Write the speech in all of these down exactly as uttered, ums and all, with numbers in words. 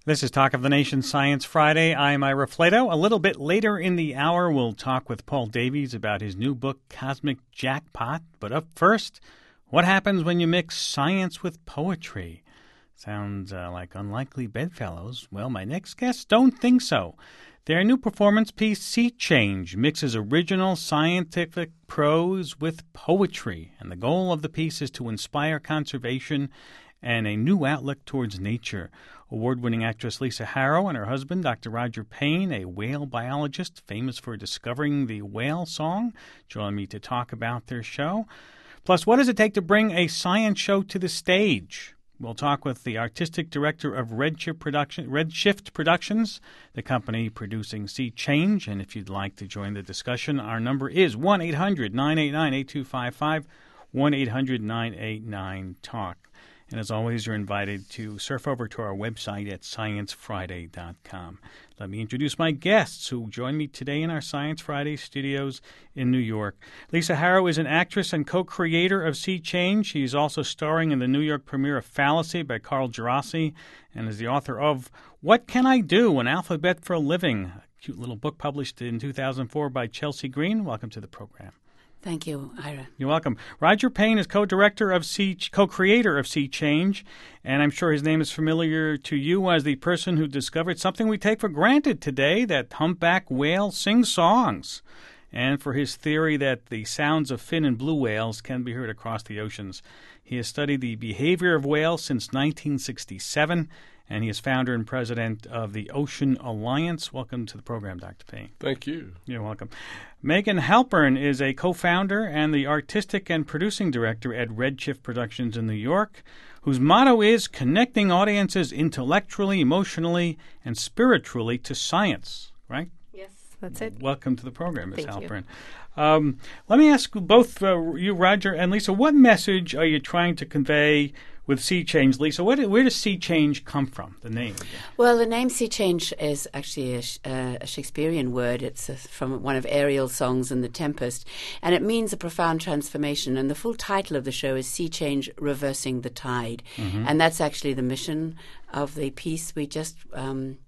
This is Talk of the Nation Science Friday. I'm Ira Flato. A little bit later in the hour, we'll talk with Paul Davies about his new book, Cosmic Jackpot. But up first, what happens when you mix science with poetry? Sounds uh, like unlikely bedfellows. Well, my next guests don't think so. Their new performance piece, Sea Change, mixes original scientific prose with poetry. And the goal of the piece is to inspire conservation and a new outlook towards nature. Award-winning actress Lisa Harrow and her husband, Doctor Roger Payne, a whale biologist famous for discovering the whale song, join me to talk about their show. Plus, what does it take to bring a science show to the stage? We'll talk with the artistic director of Redshift, Production, Redshift Productions, the company producing Sea Change. And if you'd like to join the discussion, our number is one eight hundred nine eight nine eight two five five, one eight hundred nine eight nine talk. And as always, you're invited to surf over to our website at science friday dot com. Let me introduce my guests who join me today in our Science Friday studios in New York. Lisa Harrow is an actress and co-creator of Sea Change. She's also starring in the New York premiere of Fallacy by Carl Djerassi and is the author of What Can I Do? An Alphabet for a Living, a cute little book published in two thousand four by Chelsea Green. Welcome to the program. Thank you, Ira. You're welcome. Roger Payne is co-director of Sea, co-creator of Sea Change, and I'm sure his name is familiar to you as the person who discovered something we take for granted today, that humpback whale sings songs, and for his theory that the sounds of fin and blue whales can be heard across the oceans. He has studied the behavior of whales since nineteen sixty-seven, and he is founder and president of the Ocean Alliance. Welcome to the program, Doctor Payne. Thank you. You're welcome. Megan Halpern is a co-founder and the artistic and producing director at Redshift Productions in New York, whose motto is connecting audiences intellectually, emotionally, and spiritually to science, right? Yes, that's it. Welcome to the program, Miz Thank Halpern. Um, let me ask both uh, you, Roger and Lisa, what message are you trying to convey with Sea Change? Lisa, where, where does Sea Change come from, the name? Well, the name Sea Change is actually a, uh, a Shakespearean word. It's a, from one of Ariel's songs in The Tempest, and it means a profound transformation. And the full title of the show is Sea Change, Reversing the Tide. Mm-hmm. And that's actually the mission of the piece. We just... Um,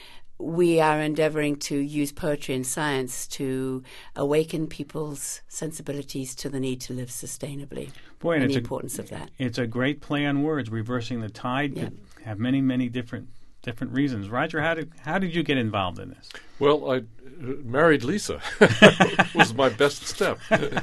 We are endeavoring to use poetry and science to awaken people's sensibilities to the need to live sustainably. Boy, and, and it's the a, importance of that. It's a great play on words. Reversing the tide yeah. could have many, many different different reasons. Roger, how did how did you get involved in this? Well, I uh, married Lisa. was my best step.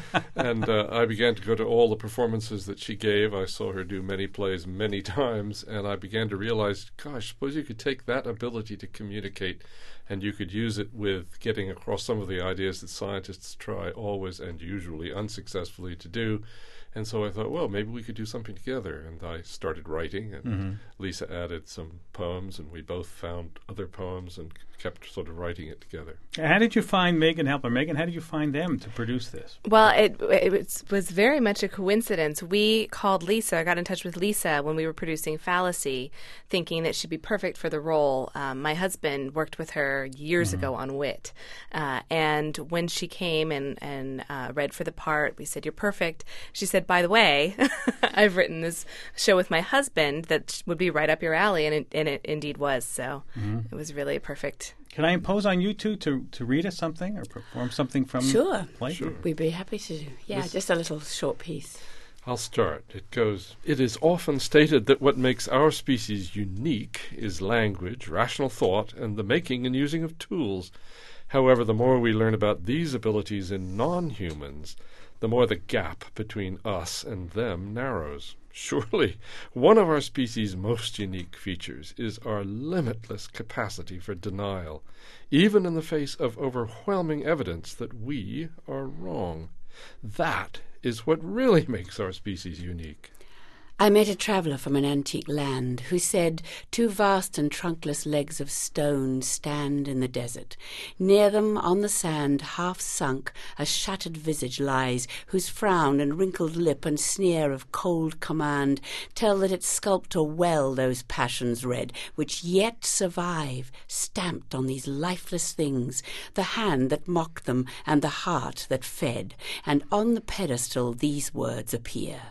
and uh, I began to go to all the performances that she gave. I saw her do many plays many times, and I began to realize, gosh, suppose you could take that ability to communicate and you could use it with getting across some of the ideas that scientists try always and usually unsuccessfully to do. And so I thought, well, maybe we could do something together. And I started writing, and mm-hmm. Lisa added some poems, and we both found other poems and kept sort of writing it together. How did you find Megan Halpern? Megan, how did you find them to produce this? Well, it, it was, was very much a coincidence. We called Lisa, got in touch with Lisa when we were producing Fallacy, thinking that she'd be perfect for the role. Um, my husband worked with her years mm-hmm. ago on Wit. Uh, and when she came and, and uh, read for the part, we said, "You're perfect." She said, "By the way, I've written this show with my husband that would be right up your alley," and it, and it indeed was. So mm-hmm. it was really perfect. Can I impose on you two to, to read us something or perform something from sure. the play? Sure. We'd be happy to do. Yeah, this, just a little short piece. I'll start. It goes, "It is often stated that what makes our species unique is language, rational thought, and the making and using of tools. However, the more we learn about these abilities in non-humans, the more the gap between us and them narrows. Surely, one of our species' most unique features is our limitless capacity for denial, even in the face of overwhelming evidence that we are wrong. That is what really makes our species unique." I met a traveller from an antique land who said, "Two vast and trunkless legs of stone stand in the desert. Near them, on the sand, half sunk, a shattered visage lies, whose frown and wrinkled lip and sneer of cold command tell that its sculptor well those passions read, which yet survive, stamped on these lifeless things, the hand that mocked them and the heart that fed, and on the pedestal these words appear.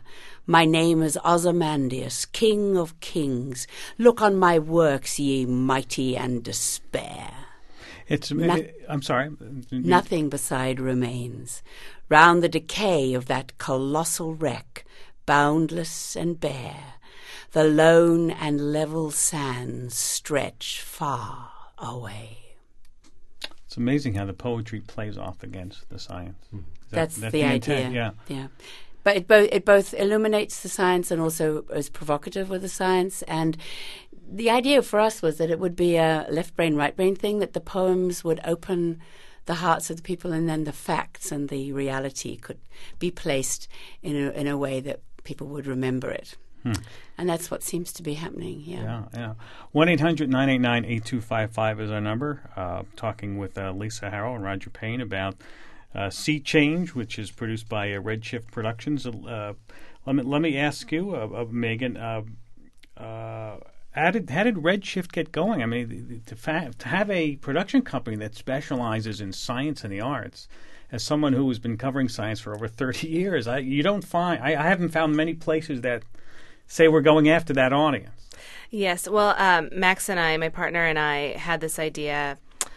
My name is Ozymandias, king of kings. Look on my works, ye mighty and despair. It's. No- I'm sorry. Nothing beside remains. Round the decay of that colossal wreck, boundless and bare, the lone and level sands stretch far away. It's amazing how the poetry plays off against the science. Is that- That's, the, intent? idea. Yeah. yeah. But it both it both illuminates the science and also is provocative with the science. And the idea for us was that it would be a left brain, right brain thing, that the poems would open the hearts of the people, and then the facts and the reality could be placed in a, in a way that people would remember it. Hmm. And that's what seems to be happening, yeah. Yeah, yeah. one eight hundred nine eight nine eight two five five is our number. Uh, talking with uh, Lisa Harrow and Roger Payne about uh, Sea Change, which is produced by uh, Redshift Productions. Uh, let me let me ask you, uh, uh, Megan, uh, uh, how did how did Redshift get going? I mean, to, fa- to have a production company that specializes in science and the arts. As someone who has been covering science for over thirty years, I, you don't find I, I haven't found many places that say we're going after that audience. Yes. Well, um, Max and I, my partner and I, had this idea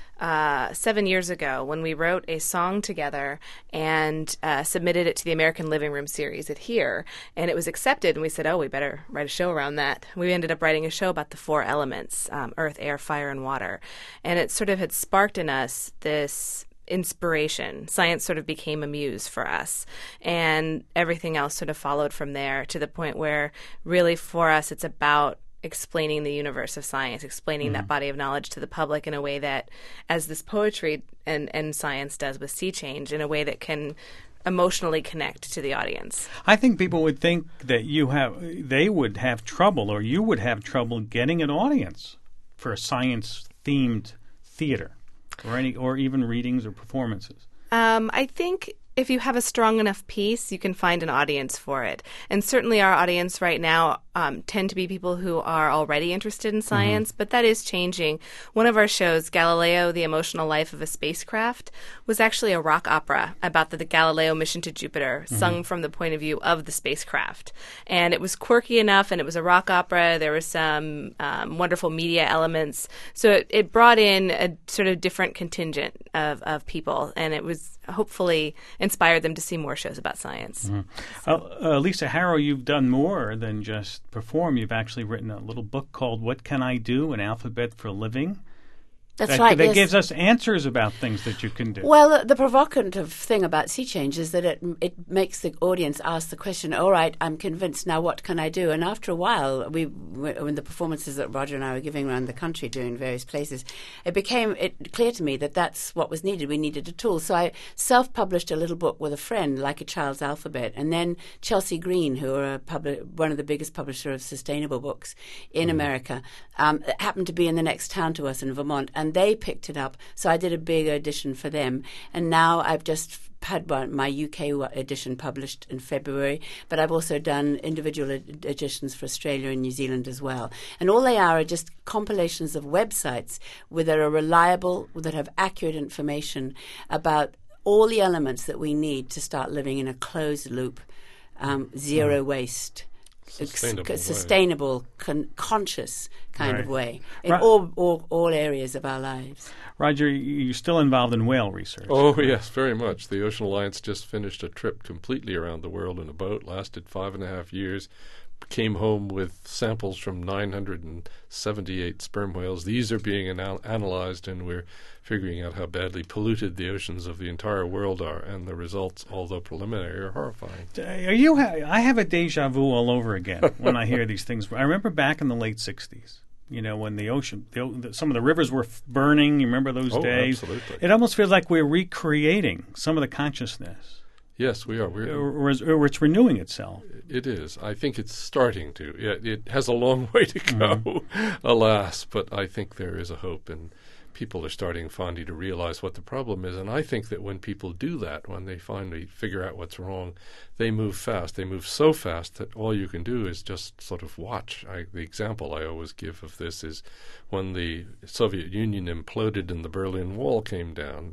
uh, seven years ago when we wrote a song together and uh, submitted it to the American Living Room series at Here. And it was accepted, and we said, oh, we better write a show around that. We ended up writing a show about the four elements, um, earth, air, fire, and water. And it sort of had sparked in us this inspiration. Science sort of became a muse for us, and everything else sort of followed from there, to the point where really for us it's about explaining the universe of science, explaining mm-hmm. that body of knowledge to the public in a way that, as this poetry and, and science does with Sea Change, in a way that can emotionally connect to the audience. I think people would think that you have, they would have trouble, or you would have trouble getting an audience for a science-themed theater. Or any, or even readings or performances. Um, I think if you have a strong enough piece, you can find an audience for it. And certainly our audience right now um, tend to be people who are already interested in science, mm-hmm. but that is changing. One of our shows, Galileo, The Emotional Life of a Spacecraft, was actually a rock opera about the, the Galileo mission to Jupiter, mm-hmm. sung from the point of view of the spacecraft. And it was quirky enough, and it was a rock opera. There were some um, wonderful media elements. So it, it brought in a sort of different contingent of, of people, and it was hopefully inspired them to see more shows about science. Mm-hmm. So. Uh, uh, Lisa Harrow, you've done more than just perform. You've actually written a little book called What Can I Do? An Alphabet for Living. That's that, right. That yes. gives us answers about things that you can do. Well, the, the provocative thing about Sea Change is that it it makes the audience ask the question, all right, I'm convinced, now what can I do? And after a while, we when the performances that Roger and I were giving around the country doing various places, it became it clear to me that that's what was needed. We needed a tool. So I self-published a little book with a friend, Like a Child's Alphabet. And then Chelsea Green, who are a publi- one of the biggest publishers of sustainable books in mm. America, um, happened to be in the next town to us in Vermont. And they picked it up, so I did a big edition for them. And now I've just had one, my U K edition published in February, but I've also done individual ed- editions for Australia and New Zealand as well. And all they are are just compilations of websites where that are reliable, that have accurate information about all the elements that we need to start living in a closed loop, um, zero mm. waste, Sustainable, ex- sustainable con- conscious kind right. of way in right. all, all all areas of our lives. Roger, you're still involved in whale research. Oh, yes, very much. The Ocean Alliance just finished a trip completely around the world in a boat, lasted five and a half years, came home with samples from nine hundred seventy-eight sperm whales. These are being anal- analyzed, and we're figuring out how badly polluted the oceans of the entire world are, and the results, although preliminary, are horrifying. Are you? Ha- I have a deja vu all over again when I hear these things. I remember back in the late sixties, you know, when the ocean, the, the, some of the rivers were f- burning. You remember those oh, days? Absolutely. It almost feels like we're recreating some of the consciousness. Yes, we are. We're, or, or, is, or it's renewing itself. It is. I think it's starting to. It, it has a long way to go, mm-hmm. alas, but I think there is a hope, and people are starting finally to realize what the problem is. And I think that when people do that, when they finally figure out what's wrong, they move fast. They move so fast that all you can do is just sort of watch. I, the example I always give of this is when the Soviet Union imploded and the Berlin Wall came down.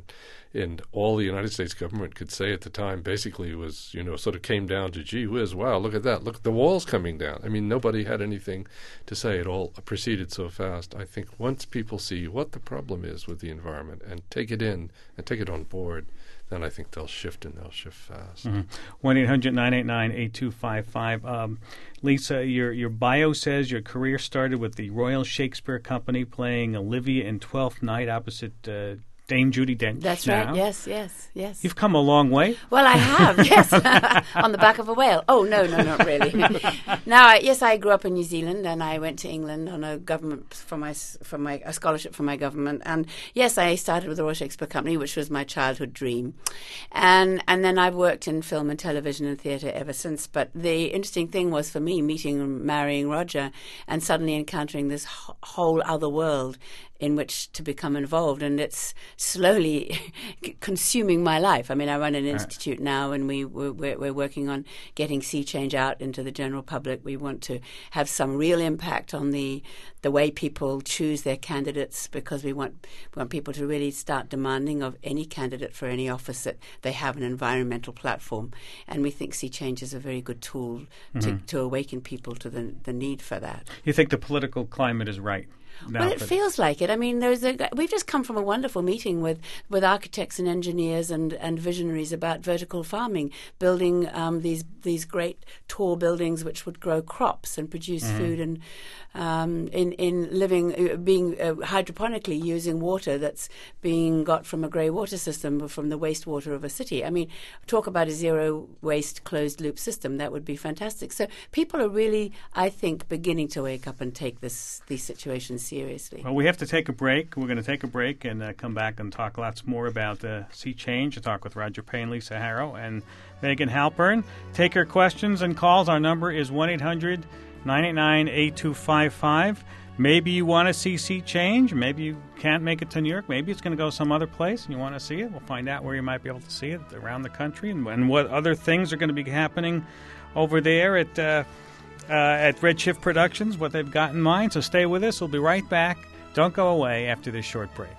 And all the United States government could say at the time basically was, you know, sort of came down to, gee whiz, wow, look at that. Look, the wall's coming down. I mean, nobody had anything to say. It all proceeded so fast. I think once people see what the problem is with the environment and take it in and take it on board, then I think they'll shift and they'll shift fast. Mm-hmm. one eight hundred nine eight nine eight two five five. Um, Lisa, your your bio says your career started with the Royal Shakespeare Company playing Olivia in Twelfth Night opposite uh, Dame Judi Dench. That's now. right. Yes, yes, yes. You've come a long way. Well, I have, yes, on the back of a whale. Oh, no, no, not really. Now, I, yes, I grew up in New Zealand, and I went to England on a government for my for my a scholarship from my government. And yes, I started with the Royal Shakespeare Company, which was my childhood dream, and and then I've worked in film and television and theatre ever since. But the interesting thing was for me meeting and marrying Roger, and suddenly encountering this ho- whole other world in which to become involved, and it's slowly consuming my life. I mean, I run an institute now, and we we're, we're working on getting Sea Change out into the general public. We want to have some real impact on the the way people choose their candidates, because we want we want people to really start demanding of any candidate for any office that they have an environmental platform. And we think Sea Change is a very good tool mm-hmm. to, to awaken people to the the need for that. You think the political climate is right? No, well, it feels like it. I mean, there's a, we've just come from a wonderful meeting with, with architects and engineers and, and visionaries about vertical farming, building um, these these great tall buildings which would grow crops and produce mm-hmm. food, and um, in in living uh, being uh, hydroponically using water that's being got from a grey water system from the wastewater of a city. I mean, talk about a zero waste closed loop system. That would be fantastic. So people are really, I think, beginning to wake up and take this these situations seriously. Well, we have to take a break. We're going to take a break and uh, come back and talk lots more about uh, Sea Change. I'll talk with Roger Payne, Lisa Harrow, and Megan Halpern. Take your questions and calls. Our number is one eight hundred nine eight nine eight two five five. Maybe you want to see Sea Change. Maybe you can't make it to New York. Maybe it's going to go some other place and you want to see it. We'll find out where you might be able to see it around the country, and, and what other things are going to be happening over there at uh, uh, at Redshift Productions, what they've got in mind. So stay with us. We'll be right back. Don't go away after this short break.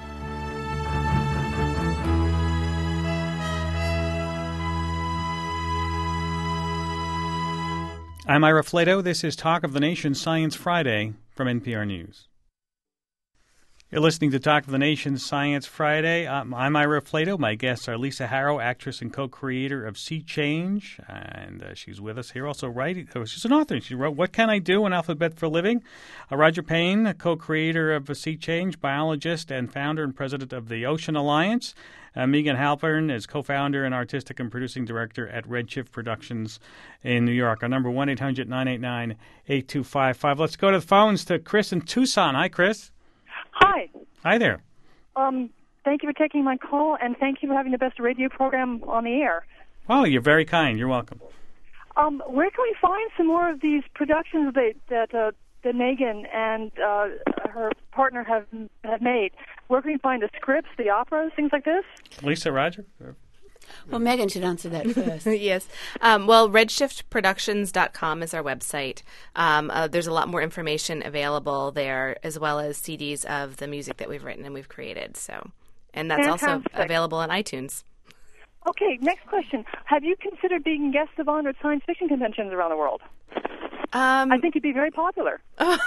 I'm Ira Flato. This is Talk of the Nation Science Friday from N P R News. You're listening to Talk of the Nation Science Friday. Um, I'm Ira Flato. My guests are Lisa Harrow, actress and co-creator of Sea Change, and uh, she's with us here. Also, writing. Oh, she's an author. She wrote "What Can I Do? An Alphabet for a Living." Uh, Roger Payne, co-creator of Sea Change, biologist and founder and president of the Ocean Alliance. Uh, Megan Halpern is co-founder and artistic and producing director at Redshift Productions in New York. Our number one eight hundred nine eight nine eight two five five. Let's go to the phones to Chris in Tucson. Hi, Chris. Hi. Hi there. Um, thank you for taking my call, and thank you for having the best radio program on the air. Oh, you're very kind. You're welcome. Um, where can we find some more of these productions that that, uh, that Megan and uh, her partner have have made? Where can we find the scripts, the operas, things like this? Lisa, Roger? Well, Megan should answer that first. Yes. Um, well, redshift productions dot com is our website. Um, uh, there's a lot more information available there, as well as C Ds of the music that we've written and we've created. So, and that's Fantastic. also available on iTunes. Okay, next question. Have you considered being guest of honor at science fiction conventions around the world? Um, I think you'd be very popular.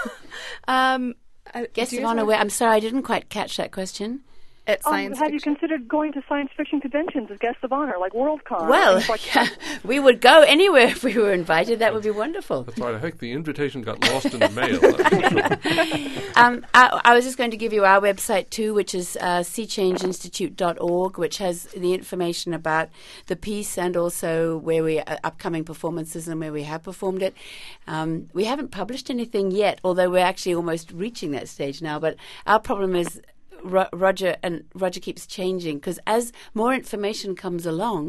um, uh, Guest of honor, where? I'm sorry, I didn't quite catch that question. At Um, science have you fiction. considered going to science fiction conventions as guest of honor, like WorldCon? Well, things like that? we would go anywhere if we were invited. That would be wonderful. That's right. I think the invitation got lost in the mail. That's for sure. Um, I, I was just going to give you our website too, which is uh, sea change institute dot org, which has the information about the piece and also where we uh, upcoming performances and where we have performed it. Um, we haven't published anything yet, although we're actually almost reaching that stage now. But our problem is Ro- Roger and Roger keeps changing, because as more information comes along,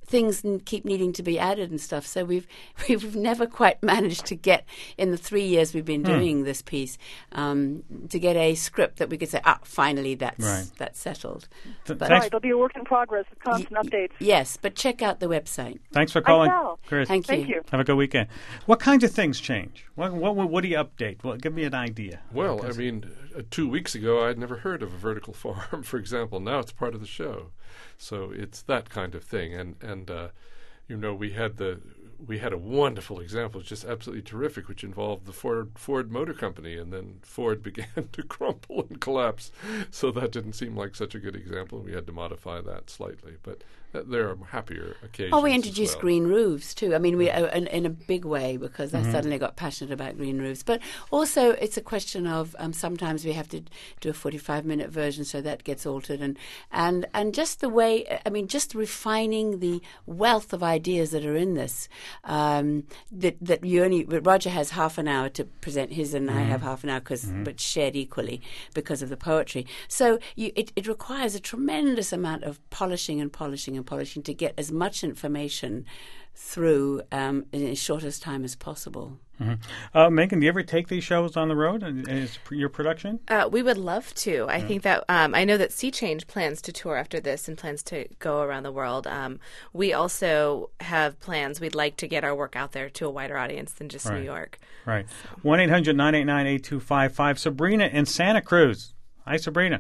things n- keep needing to be added and stuff. So we've we've never quite managed to get, in the three years we've been Hmm. doing this piece, um, to get a script that we could say, ah, finally that's Right. that's settled. Th- But- thanks, Right, there'll be a work in progress with constant Y- updates. Yes, but check out the website. thanks for calling, shall. Chris. Thank you. Thank you. Have a good weekend. What kinds of things change? What what what do you update? Well, give me an idea. Well, I Because- mean, uh, two weeks ago I'd never heard of a vertical farm, for example. Now it's part of the show, so it's that kind of thing. And and uh, you know, we had the we had a wonderful example, just absolutely terrific, which involved the Ford Ford Motor Company, and then Ford began to crumple and collapse. So that didn't seem like such a good example. We had to modify that slightly, but uh, there are happier occasions. Oh, we as introduced well. green roofs too. I mean, we uh, in, in a big way because I suddenly got passionate about green roofs. But also, it's a question of um, sometimes we have to do a forty-five minute version, so that gets altered, and and and just the way. I mean, just refining the wealth of ideas that are in this. Um, that that you only Roger has half an hour to present his, and I have half an hour because but shared equally because of the poetry. So you, it it requires a tremendous amount of polishing and polishing and polishing to get as much information through um, in as short as time as possible. Uh, Megan, do you ever take these shows on the road? And is your production? Uh, we would love to. I think that um, I know that Sea Change plans to tour after this and plans to go around the world. Um, we also have plans. We'd like to get our work out there to a wider audience than just Right. New York. Right. one eight hundred nine eight nine eight two five five. Sabrina in Santa Cruz. Hi, Sabrina.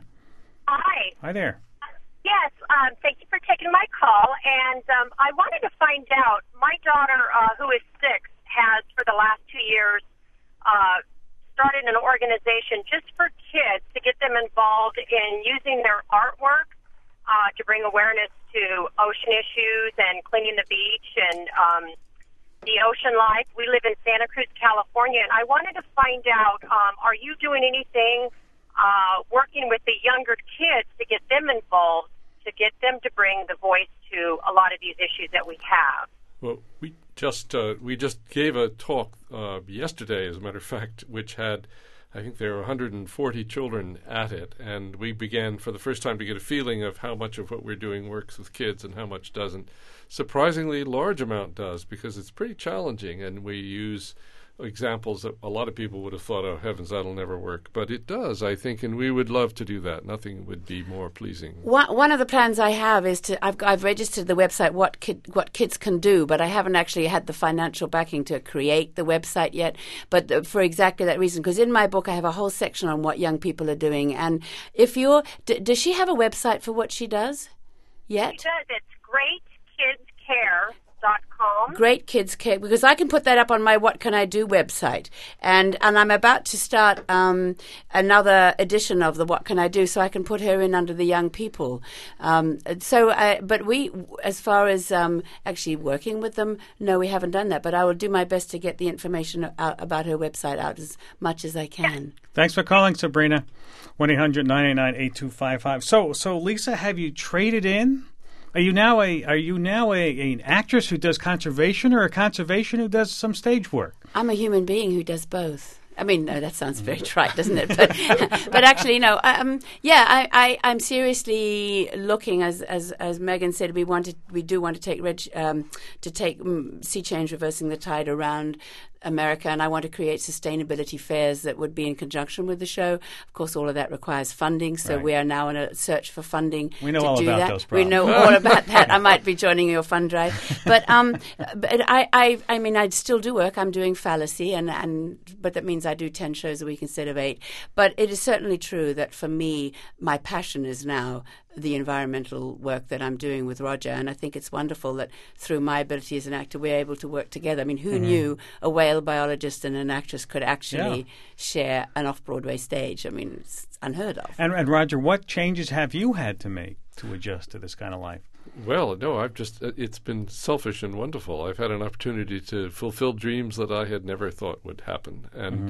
Hi. Hi there. Yes, um, thank you for taking my call. And um, I wanted to find out, my daughter, uh, who is six, has for the last two years uh, started an organization just for kids to get them involved in using their artwork uh, to bring awareness to ocean issues and cleaning the beach and um, the ocean life. We live in Santa Cruz, California, and I wanted to find out, um, are you doing anything uh, working with the younger kids to get them involved, to get them to bring the voice to a lot of these issues that we have? Well, we just uh, we just gave a talk uh, yesterday, as a matter of fact, which had, I think there were one hundred forty children at it, and we began for the first time to get a feeling of how much of what we're doing works with kids and how much doesn't. Surprisingly large amount does, because it's pretty challenging, and we use examples that a lot of people would have thought, oh, heavens, that'll never work. But it does, I think, and we would love to do that. Nothing would be more pleasing. One, one of the plans I have is to I've, I've registered the website what kid, what kids can do, but I haven't actually had the financial backing to create the website yet. But uh, for exactly that reason, because in my book I have a whole section on what young people are doing. And if you're, d- does she have a website for what she does yet? It does. It's great kids care dot com. Great Kids Care, because I can put that up on my What Can I Do website, and and I'm about to start um, another edition of the What Can I Do, so I can put her in under the young people. Um, so, I, but we, as far as um, actually working with them, no, we haven't done that. But I will do my best to get the information out about her website out as much as I can. Thanks for calling, Sabrina. one eight hundred nine eight nine eight two five five. So, so Lisa, have you traded in? Are you now a are you now a an actress who does conservation, or a conservation who does some stage work? I'm a human being who does both. I mean, no, that sounds very trite, doesn't it? But, but actually, no. Um, yeah, I, I, I'm seriously looking, as as as Megan said, we wanted, we do want to take reg, um, to take um, Sea Change, Reversing the Tide around America, and I want to create sustainability fairs that would be in conjunction with the show. Of course, all of that requires funding, so Right. we are now in a search for funding We know to all do about that. those We problems. know all about that. I might be joining your fund drive, but um, but I, I, I mean, I still do work. I'm doing Fallacy, and and but that means I do ten shows a week instead of eight. But it is certainly true that for me, my passion is now the environmental work that I'm doing with Roger, and I think it's wonderful that through my ability as an actor, we're able to work together. I mean, who Mm-hmm. knew a whale biologist and an actress could actually Yeah. share an off-Broadway stage? I mean, it's unheard of. And, and Roger, what changes have you had to make to adjust to this kind of life? Well, no, I've just, uh, it's been selfish and wonderful. I've had an opportunity to fulfill dreams that I had never thought would happen. And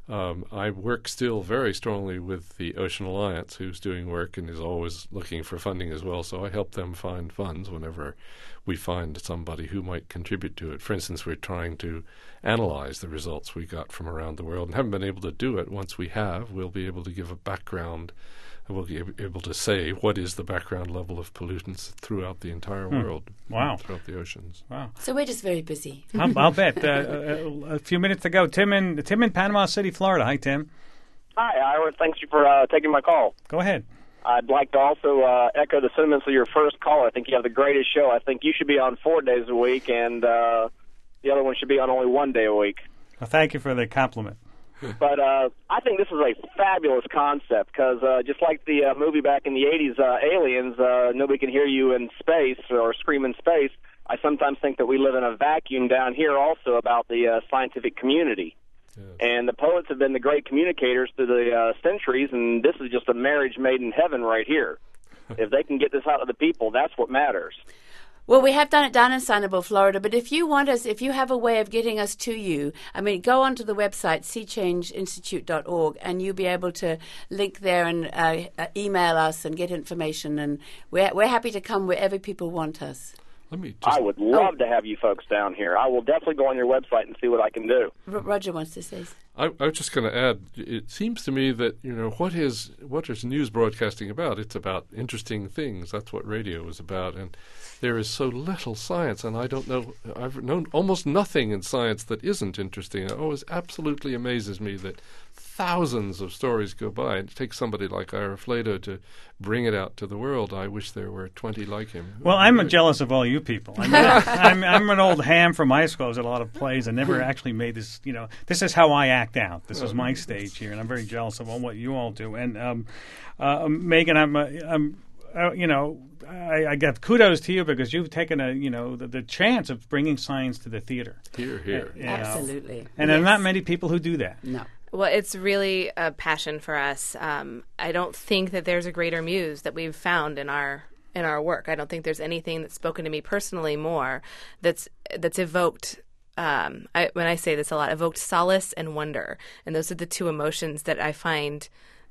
Um, I work still very strongly with the Ocean Alliance, who's doing work and is always looking for funding as well. So I help them find funds whenever we find somebody who might contribute to it. For instance, we're trying to analyze the results we got from around the world and haven't been able to do it. Once we have, we'll be able to give a background, and we'll be able to say what is the background level of pollutants throughout the entire Hmm. world, Wow. throughout the oceans. Wow. So we're just very busy. I'll, I'll bet. Uh, a, a few minutes to go. Tim in, Tim in Panama City, Florida. Hi, Tim. Hi, Ira. Thanks for uh, taking my call. Go ahead. I'd like to also uh, echo the sentiments of your first caller. I think you have the greatest show. I think you should be on four days a week, and uh, the other one should be on only one day a week. Well, thank you for the compliment. But uh, I think this is a fabulous concept because uh, just like the uh, movie back in the eighties, uh, Aliens, uh, Nobody Can Hear You in Space or Scream in Space, I sometimes think that we live in a vacuum down here also about the uh, scientific community. Yes. And the poets have been the great communicators through the uh, centuries, and this is just a marriage made in heaven right here. If they can get this out to the people, that's what matters. Well, we have done it down in Sanibel, Florida, but if you want us, if you have a way of getting us to you, I mean, go onto the website, sea change institute dot org, and you'll be able to link there and uh, uh, email us and get information, and we're, we're happy to come wherever people want us. Let me just I would love to have you folks down here. I will definitely go on your website and see what I can do. R- Roger wants to say. I, I was just going to add, it seems to me that, you know, what is what is news broadcasting about? It's about interesting things. That's what radio is about. And there is so little science, and I don't know, I've known almost nothing in science that isn't interesting. It always absolutely amazes me that thousands of stories go by. It takes somebody like Ira Flato to bring it out to the world. I wish there were twenty like him. Well, I'm jealous of all you people. I mean, I'm, I'm an old ham from high school. I was at a lot of plays. I never actually made this, you know, this is how I act out. This is my stage here, and I'm very jealous of all what you all do. And um, uh, Megan, I'm, uh, I'm uh, you know, I, I give kudos to you because you've taken a, you know, the, the chance of bringing science to the theater. Here, here. You know. Absolutely. And there are Yes. not many people who do that. No. Well, it's really a passion for us. Um, I don't think that there's a greater muse that we've found in our in our work. I don't think there's anything that's spoken to me personally more that's that's evoked. Um, I, when I say this a lot, evoked solace and wonder, and those are the two emotions that I find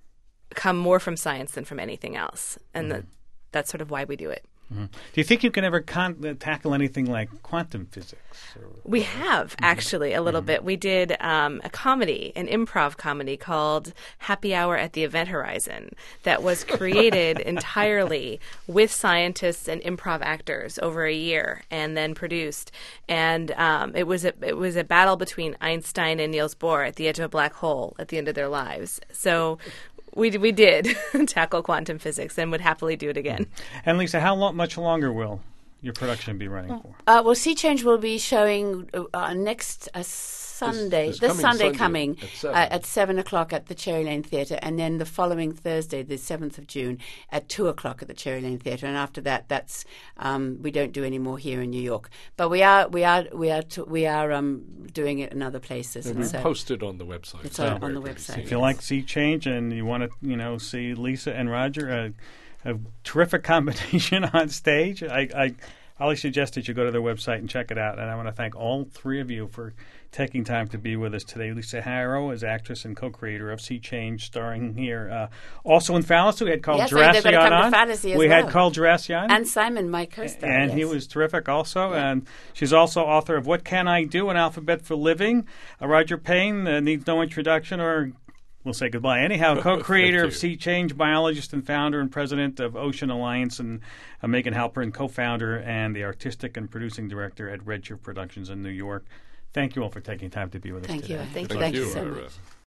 come more from science than from anything else, and Mm-hmm. that that's sort of why we do it. Mm-hmm. Do you think you can ever con- uh, tackle anything like quantum physics? Or, We have, actually, a little Mm-hmm. bit. We did um, a comedy, an improv comedy called Happy Hour at the Event Horizon that was created entirely with scientists and improv actors over a year and then produced. And um, it was a, it was a battle between Einstein and Niels Bohr at the edge of a black hole at the end of their lives. So we we did tackle quantum physics and would happily do it again. And Lisa, how lo- much longer will your production be running for? Uh, well, Sea Change will be showing uh, uh, next uh, Sunday, this this, coming Sunday, Sunday coming at seven. uh, at seven o'clock at the Cherry Lane Theatre, and then the following Thursday, the seventh of June, at two o'clock at the Cherry Lane Theatre. And after that, that's um, we don't do any more here in New York, but we are we are we are t- we are um, doing it in other places. And and we so post it on the website. It's so on- where on the it can be website. seen. If you like Sea Change and you want to, you know, see Lisa and Roger, uh, a terrific combination on stage, I, I highly suggest that you go to their website and check it out. And I want to thank all three of you for taking time to be with us today. Lisa Harrow is actress and co-creator of Sea Change, starring here. Uh, also in Fallacy, we had Carl Yes, they've got to Jurassian come to on. Fallacy as we well. had Carl Jurassian. and Simon, my co-star, And he yes. was terrific also. And she's also author of What Can I Do? An Alphabet for Living. Uh, Roger Payne uh, needs no introduction, or we'll say goodbye. Anyhow, co-creator Thank of you. Sea Change, biologist and founder and president of Ocean Alliance, and uh, Megan Halpern, co-founder and the artistic and producing director at Redshift Productions in New York. Thank you all for taking time to be with us Thank today. you. Thank Thank, you. Thank you you, so Ira. much.